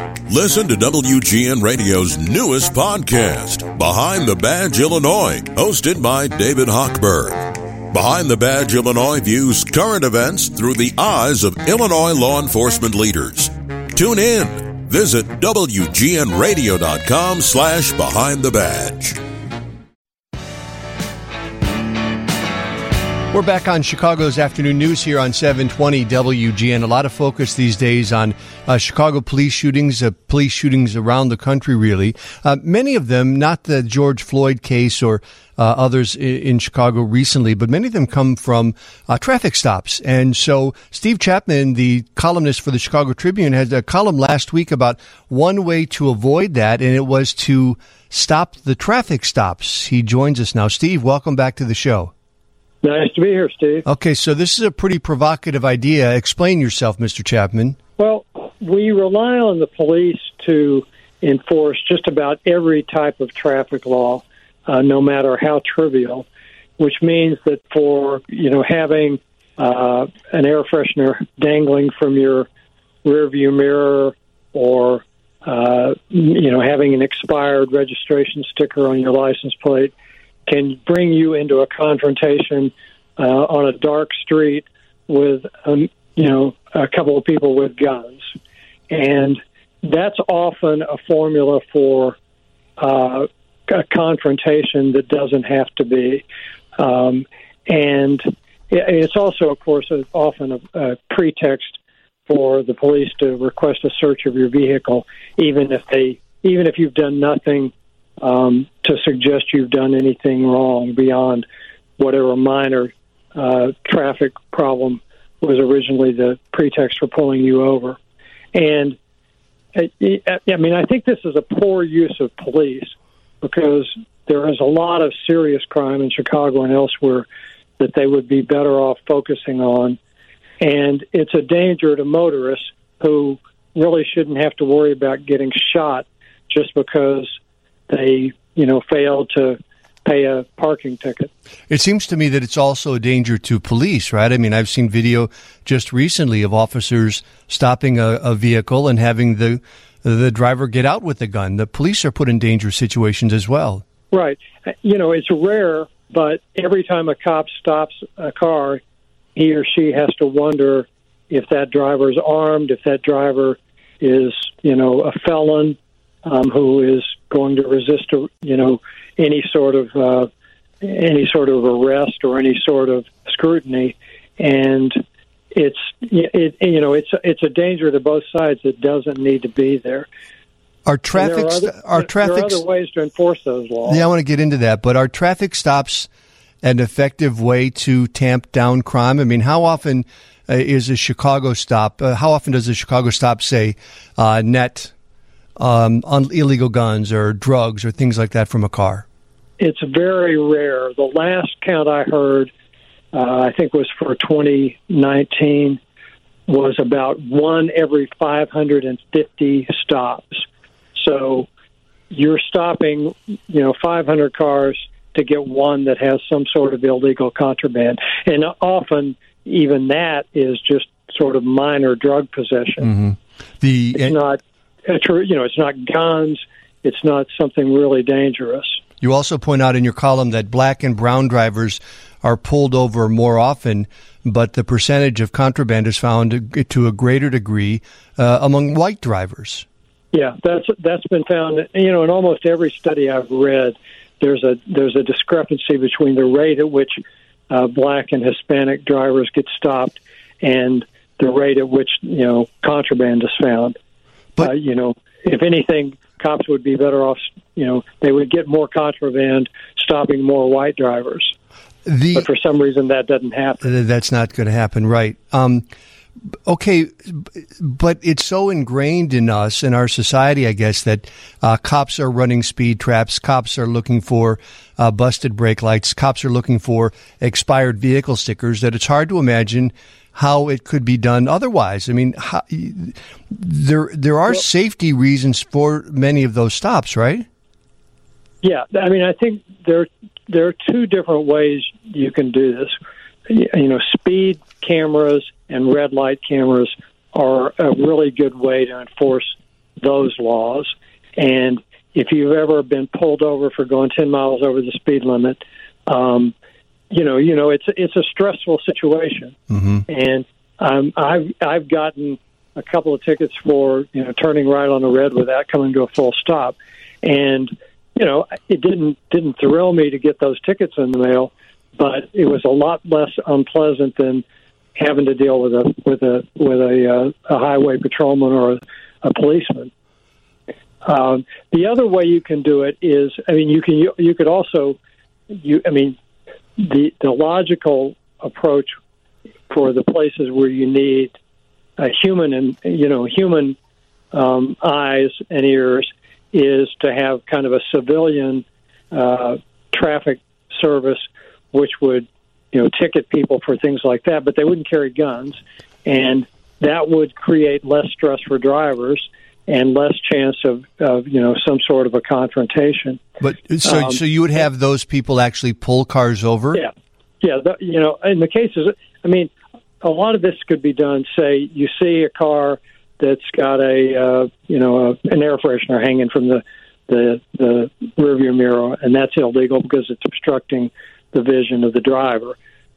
Listen to WGN Radio's newest podcast, Behind the Badge Illinois, hosted by David Hochberg. Behind the Badge Illinois views current events through the eyes of Illinois law enforcement leaders. Tune in. Visit WGNRadio.com/Behind the Badge. We're back on Chicago's Afternoon News here on 720 WGN. A lot of focus these days on Chicago police shootings around the country, really. Many of them, not the George Floyd case or others in Chicago recently, but many of them come from traffic stops. And so Steve Chapman, the columnist for the Chicago Tribune, had a column last week about one way to avoid that, and it was to stop the traffic stops. He joins us now. Steve, welcome back to the show. Nice to be here, Steve. Okay, so this is a pretty provocative idea. Explain yourself, Mr. Chapman. Well, we rely on the police to enforce just about every type of traffic law, no matter how trivial, which means that for, having an air freshener dangling from your rearview mirror or, having an expired registration sticker on your license plate can bring you into a confrontation on a dark street with, a couple of people with guns. And that's often a formula for a confrontation that doesn't have to be. And it's also, of course, often a pretext for the police to request a search of your vehicle, even if you've done nothing to suggest you've done anything wrong beyond whatever minor traffic problem was originally the pretext for pulling you over. And I think this is a poor use of police because there is a lot of serious crime in Chicago and elsewhere that they would be better off focusing on. And it's a danger to motorists who really shouldn't have to worry about getting shot just because they, failed to pay a parking ticket. It seems to me that it's also a danger to police, right? I mean, I've seen video just recently of officers stopping a vehicle and having the driver get out with the gun. The police are put in dangerous situations as well. Right. It's rare, but every time a cop stops a car, he or she has to wonder if that driver is armed, if that driver is, a felon who is going to resist, any sort of arrest or any sort of scrutiny, and it's a danger to both sides that doesn't need to be there. There are other ways to enforce those laws. Yeah, I want to get into that, but are traffic stops an effective way to tamp down crime? I mean, how often is a Chicago stop? How often does a Chicago stop say net on illegal guns or drugs or things like that from a car? It's very rare. The last count I heard, I think was for 2019, was about 1 every 550 stops. So you're stopping, 500 cars to get one that has some sort of illegal contraband. And often even that is just sort of minor drug possession. Mm-hmm. It's not guns. It's not something really dangerous. You also point out in your column that black and brown drivers are pulled over more often, but the percentage of contraband is found to a greater degree among white drivers. Yeah, that's been found. In almost every study I've read, there's a discrepancy between the rate at which black and Hispanic drivers get stopped and the rate at which contraband is found. But if anything, cops would be better off. They would get more contraband stopping more white drivers. But for some reason, that doesn't happen. That's not going to happen, right? Okay, but it's so ingrained in us, in our society, I guess, that cops are running speed traps, cops are looking for busted brake lights, cops are looking for expired vehicle stickers, that it's hard to imagine how it could be done otherwise. I mean, there are safety reasons for many of those stops, right? Yeah, I mean, I think there are two different ways you can do this. Speed cameras and red light cameras are a really good way to enforce those laws. And if you've ever been pulled over for going 10 miles over the speed limit, it's a stressful situation. Mm-hmm. And I've gotten a couple of tickets for turning right on a red without coming to a full stop, and it didn't thrill me to get those tickets in the mail, but it was a lot less unpleasant than having to deal with a highway patrolman or a policeman. The other way you can do it is, you could also, the logical approach for the places where you need human eyes and ears is to have kind of a civilian traffic service, which would ticket people for things like that, but they wouldn't carry guns, and that would create less stress for drivers and less chance of some sort of a confrontation. But so you would have those people actually pull cars over? Yeah. In the cases, a lot of this could be done. Say you see a car that's got an air freshener hanging from the rearview mirror, and that's illegal because it's obstructing the vision of the driver.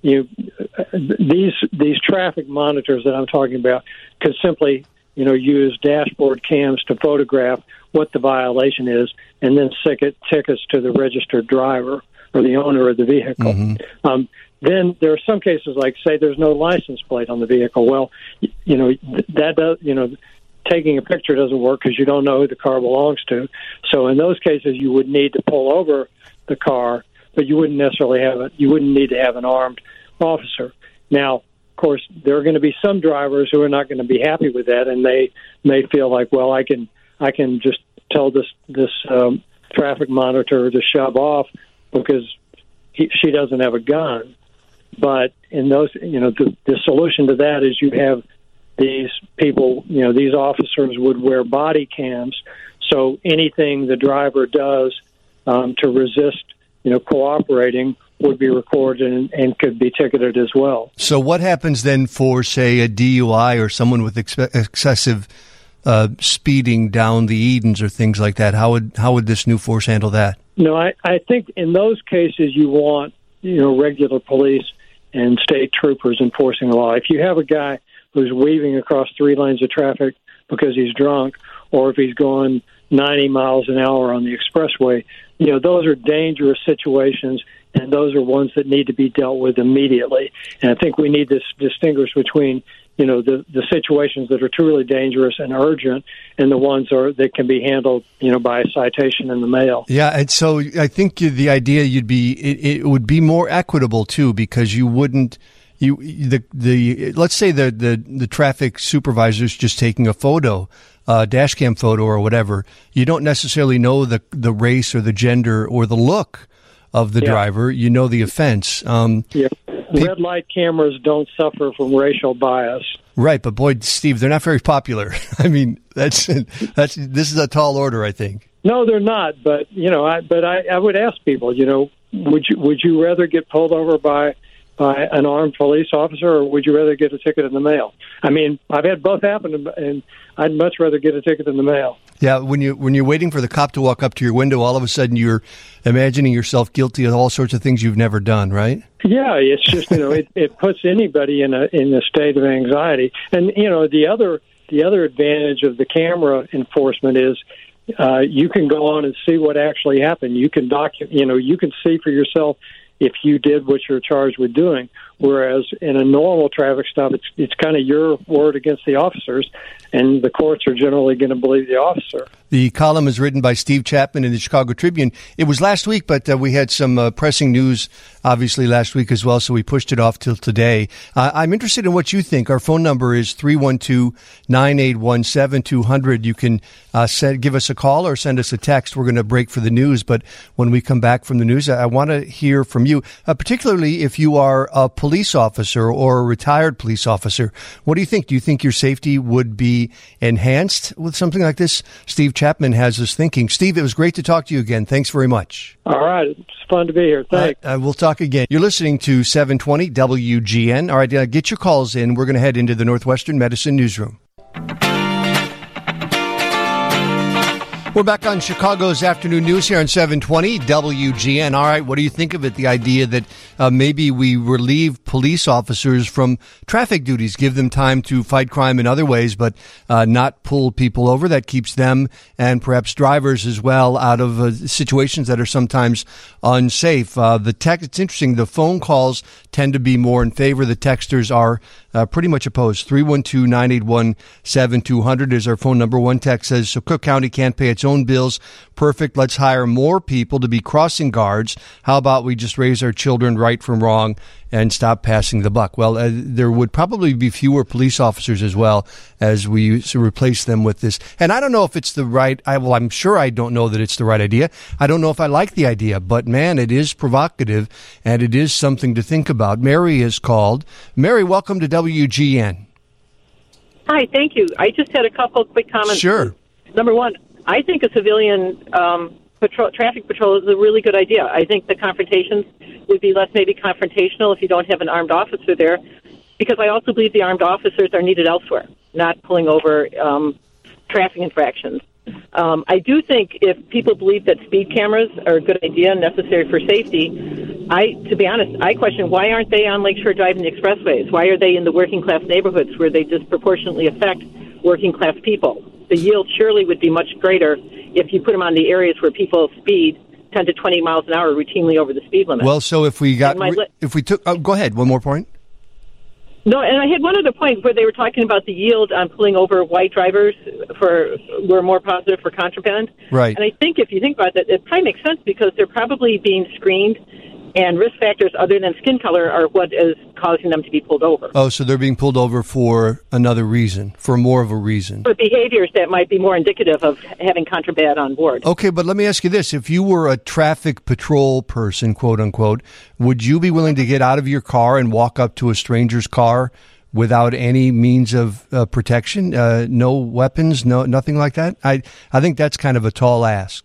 These traffic monitors that I'm talking about could simply use dashboard cams to photograph what the violation is, and then tickets to the registered driver or the owner of the vehicle. Mm-hmm. Then there are some cases, like say there's no license plate on the vehicle. Well, that does taking a picture doesn't work because you don't know who the car belongs to. So in those cases, you would need to pull over the car, but you wouldn't necessarily you wouldn't need to have an armed officer. Now, of course, there are going to be some drivers who are not going to be happy with that, and they may feel like, well, I can just tell this traffic monitor to shove off because she doesn't have a gun. But in those, the solution to that is you have these people, these officers would wear body cams, so anything the driver does to resist, cooperating would be recorded and could be ticketed as well. So what happens then for, say, a DUI or someone with excessive speeding down the Edens or things like that? How would this new force handle that? No, I think in those cases you want, regular police and state troopers enforcing the law. If you have a guy who's weaving across 3 lanes of traffic because he's drunk, or if he's going 90 miles an hour on the expressway, those are dangerous situations, and those are ones that need to be dealt with immediately. And I think we need to distinguish between, the situations that are truly dangerous and urgent, and the ones that can be handled, by a citation in the mail. Yeah, and so I think the idea it would be more equitable too, because you wouldn't. Let's say the traffic supervisor's just taking a photo, dash cam photo or whatever. You don't necessarily know the race or the gender or the look of the driver. You know the offense. Red light cameras don't suffer from racial bias. Right, but boy, Steve, they're not very popular. This is a tall order, I think. No, they're not. But I would ask people, would you rather get pulled over by an armed police officer, or would you rather get a ticket in the mail? I've had both happen, and I'd much rather get a ticket in the mail. Yeah, when you're waiting for the cop to walk up to your window, all of a sudden you're imagining yourself guilty of all sorts of things you've never done, right? Yeah, it's just it puts anybody in a state of anxiety. And the other advantage of the camera enforcement is you can go on and see what actually happened. You can you can see for yourself if you did what you're charged with doing. Whereas in a normal traffic stop, it's kind of your word against the officers, and the courts are generally going to believe the officer. The column is written by Steve Chapman in the Chicago Tribune. It was last week, but we had some pressing news, obviously, last week as well, so we pushed it off till today. I'm interested in what you think. Our phone number is 312-981-7200. You can give us a call or send us a text. We're going to break for the news, but when we come back from the news, I want to hear from you, particularly if you are a police officer or a retired police officer. What do you think? Do you think your safety would be enhanced with something like this? Steve Chapman has us thinking. Steve, it was great to talk to you again. Thanks very much. All right. It's fun to be here. Thanks. We'll talk again. You're listening to 720 WGN. All right, get your calls in. We're going to head into the Northwestern Medicine Newsroom. We're back on Chicago's Afternoon News here on 720 WGN. All right, what do you think of it? The idea that maybe we relieve police officers from traffic duties, give them time to fight crime in other ways, but not pull people over. That keeps them and perhaps drivers as well out of situations that are sometimes unsafe. It's interesting. The phone calls tend to be more in favor. The texters are pretty much opposed. 312-981-7200 is our phone number. One text says, so Cook County can't pay its own bills. Perfect. Let's hire more people to be crossing guards. How about we just raise our children right from wrong and stop passing the buck? Well, there would probably be fewer police officers as well as we replace them with this. And I don't know if it's the right, I'm sure I don't know that it's the right idea. I don't know if I like the idea, but man, it is provocative and it is something to think about. Mary is called. Mary, welcome to WGN. Hi, thank you. I just had a couple of quick comments. Sure. Number one, I think a civilian traffic patrol is a really good idea. I think the confrontations would be less maybe confrontational if you don't have an armed officer there, because I also believe the armed officers are needed elsewhere, not pulling over traffic infractions. I do think if people believe that speed cameras are a good idea and necessary for safety, to be honest, I question why aren't they on Lakeshore Drive and the expressways? Why are they in the working class neighborhoods where they disproportionately affect working class people? The yield surely would be much greater if you put them on the areas where people speed 10 to 20 miles an hour routinely over the speed limit. Well, so if we took, go ahead, one more point. No, and I had one other point where they were talking about the yield on pulling over white drivers were more positive for contraband. Right. And I think if you think about that, it probably makes sense because they're probably being screened, and risk factors other than skin color are what is causing them to be pulled over. Oh, so they're being pulled over for another reason, for more of a reason. For behaviors that might be more indicative of having contraband on board. Okay, but let me ask you this. If you were a traffic patrol person, quote unquote, would you be willing to get out of your car and walk up to a stranger's car without any means of protection? No weapons, nothing like that? I think that's kind of a tall ask.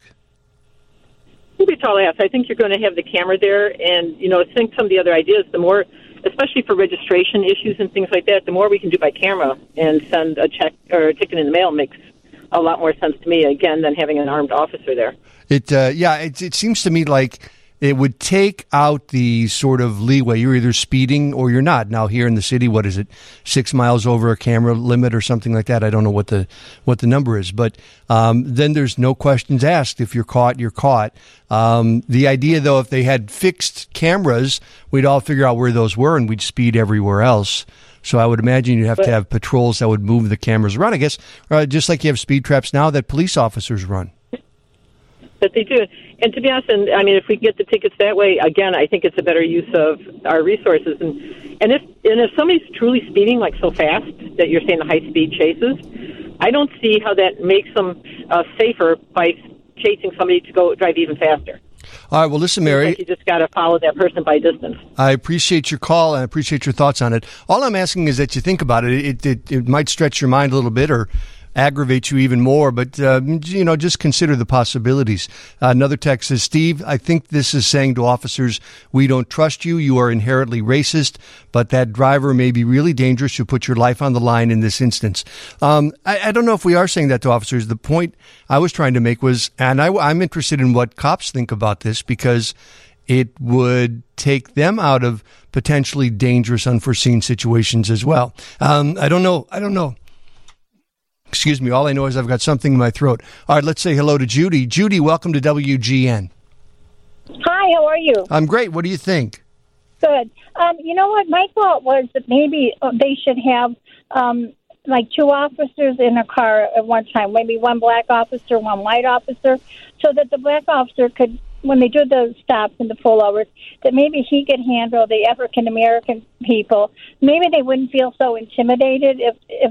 It'll be tall ask. I think you're going to have the camera there, and I think some of the other ideas, the more, especially for registration issues and things like that, the more we can do by camera and send a check or a ticket in the mail makes a lot more sense to me, again, than having an armed officer there. It seems to me like it would take out the sort of leeway. You're either speeding or you're not. Now here in the city, what is it, 6 miles over a camera limit or something like that? I don't know what the number is, but then there's no questions asked. If you're caught, you're caught. The idea, though, if they had fixed cameras, we'd all figure out where those were and we'd speed everywhere else. So I would imagine you'd have to have patrols that would move the cameras around, I guess, just like you have speed traps now that police officers run. But they do. And to be honest, if we get the tickets that way, again, I think it's a better use of our resources. And if somebody's truly speeding like so fast that you're saying the high-speed chases, I don't see how that makes them safer by chasing somebody to go drive even faster. All right, well, listen, Mary. Like you just got to follow that person by distance. I appreciate your call and I appreciate your thoughts on it. All I'm asking is that you think about it. It might stretch your mind a little bit or aggravate you even more, but just consider the possibilities. Another text says, Steve, I think this is saying to officers, we don't trust you. You are inherently racist, but that driver may be really dangerous. You put your life on the line in this instance. I don't know if we are saying that to officers. The point I was trying to make was, and I'm interested in what cops think about this, because it would take them out of potentially dangerous, unforeseen situations as well. I don't know. Excuse me. All I know is I've got something in my throat. All right, let's say hello to Judy. Judy, welcome to WGN. Hi, how are you? I'm great. What do you think? Good. You know what? My thought was that maybe they should have like two officers in a car at one time, maybe one black officer, one white officer, so that the black officer could, when they do the stops and the pullovers, that maybe he could handle the African-American people. Maybe they wouldn't feel so intimidated if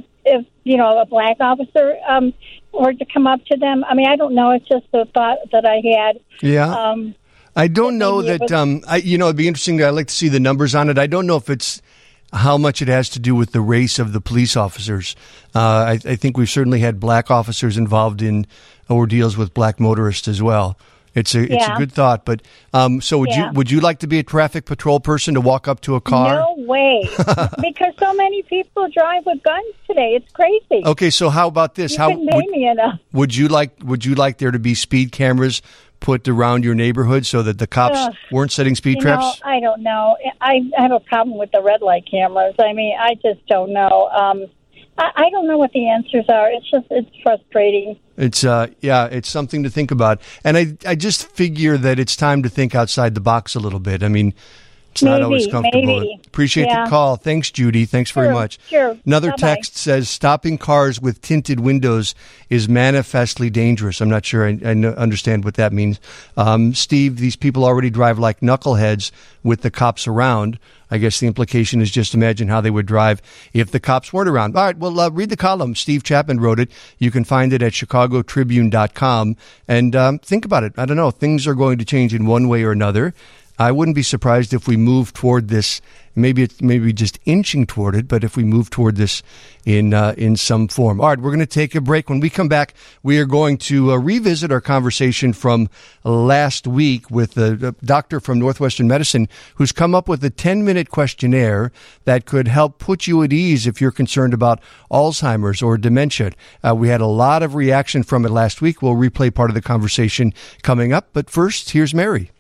a black officer were to come up to them. I don't know. It's just a thought that I had. Yeah. I don't know that, it'd be interesting. I'd like to see the numbers on it. I don't know if it's how much it has to do with the race of the police officers. I think we've certainly had black officers involved in ordeals with black motorists as well. It's a good thought. But so would you like to be a traffic patrol person to walk up to a car? No way, because so many people drive with guns today. It's crazy. Okay, so how about this? You can pay me enough. Would you like there to be speed cameras put around your neighborhood so that the cops weren't setting speed traps? I don't know. I have a problem with the red light cameras. I mean, I just don't know. I don't know what the answers are. It's frustrating. It's something to think about. And I just figure that it's time to think outside the box a little bit. I mean, it's not always comfortable. Maybe. Appreciate the call. Thanks, Judy. Thanks very much. Sure. Another Bye-bye. text says, stopping cars with tinted windows is manifestly dangerous. I'm not sure I understand what that means. Steve, these people already drive like knuckleheads with the cops around. I guess the implication is just imagine how they would drive if the cops weren't around. All right, well, read the column. Steve Chapman wrote it. You can find it at chicagotribune.com. And think about it. I don't know. Things are going to change in one way or another. I wouldn't be surprised if we move toward this. Maybe just inching toward it, but if we move toward this in some form. All right, we're going to take a break. When we come back, we are going to revisit our conversation from last week with a doctor from Northwestern Medicine who's come up with a 10-minute questionnaire that could help put you at ease if you're concerned about Alzheimer's or dementia. We had a lot of reaction from it last week. We'll replay part of the conversation coming up. But first, here's Mary.